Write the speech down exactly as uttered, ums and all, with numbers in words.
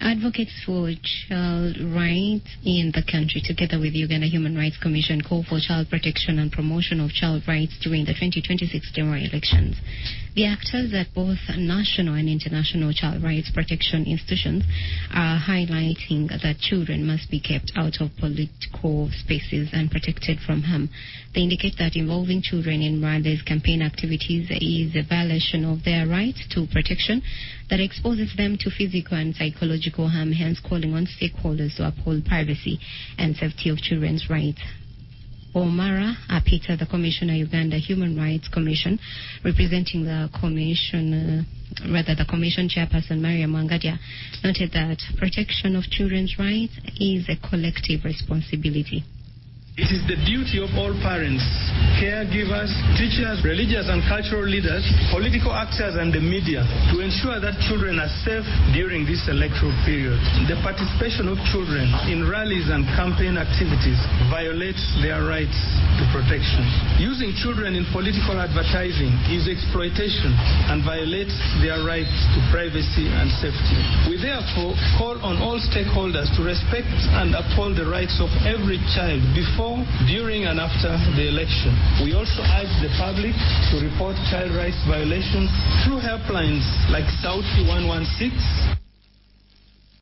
Advocates for child rights in the country, together with Uganda Human Rights Commission, call for child protection and promotion of child rights during the twenty twenty-six general elections. The actors at both national and international child rights protection institutions are highlighting that children must be kept out of political spaces and protected from harm. They indicate that involving children in rallies, campaign activities is a violation of their right to protection that exposes them to physical and psychological harm, hence calling on stakeholders to uphold privacy and safety of children's rights. Omara Apita, the Commissioner, Uganda Human Rights Commission, representing the Commission, uh, rather the Commission Chairperson, Maria Mwangadia, noted that protection of children's rights is a collective responsibility. It is the duty of all parents, caregivers, teachers, religious and cultural leaders, political actors and the media to ensure that children are safe during this electoral period. The participation of children in rallies and campaign activities violates their rights to protection. Using children in political advertising is exploitation and violates their rights to privacy and safety. We therefore call on all stakeholders to respect and uphold the rights of every child before, during and after the election. We also urge the public to report child rights violations through helplines like Sauti one one six